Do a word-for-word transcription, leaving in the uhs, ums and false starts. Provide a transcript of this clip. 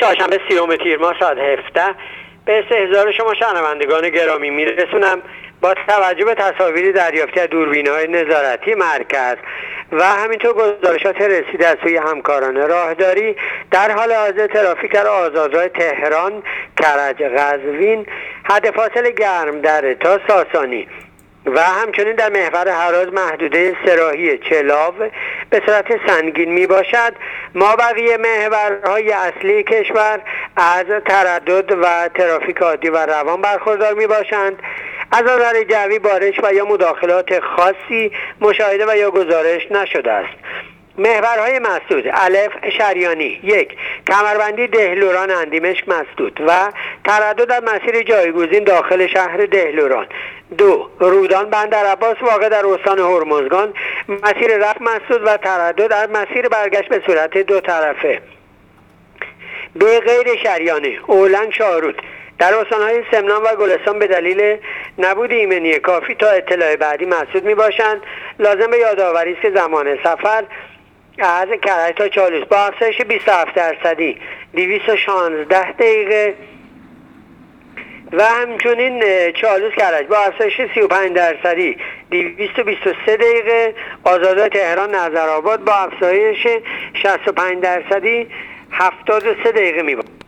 چهارشنبه سیوم تیر ماه ساعت هفده به استحضار شما شنوندگان گرامی میرسونم با توجه به تصاویری دریافتی از دوربین‌های نظارتی مرکز و همینطور گزارشات رسیده از سوی همکاران راهداری در حال حاضر ترافیک در آزادراه تهران، کرج، قزوین، حد فاصل گرم در تا ساسانی و همچنین در محور هراز محدوده سراحی چلاو به صورت سنگین می باشد. ما بقیه محورهای اصلی کشور از تردد و ترافیک عادی و روان برخوردار می باشند. از نظر جوی بارش و یا مداخلات خاصی مشاهده و یا گزارش نشده است. محورهای مسدود: الف شریانی، یک کمربندی دهلوران اندیمشک مسدود و تردد در مسیر جایگزین داخل شهر دهلوران. دو رودان بندرعباس واقع در استان هرمزگان، مسیر رفت مسدود و تردد در مسیر برگشت به صورت دو طرفه. به غیر شریانی: اولنگ شاهرود در استانهای سمنان و گلستان به دلیل نبود ایمنی کافی تا اطلاع بعدی مسدود می باشند. لازم به یادآوری است که زمان سفر از کرج تا چالوس با افزایش بیست و هفت درصدی دویست و شانزده دقیقه و همچنین چالوس کرج با افزایش سی و پنج درصدی دویست و بیست و سه دقیقه، آزادراه تهران نظرآباد با افزایش شصت و پنج درصدی هفتاد و سه دقیقه می باشد.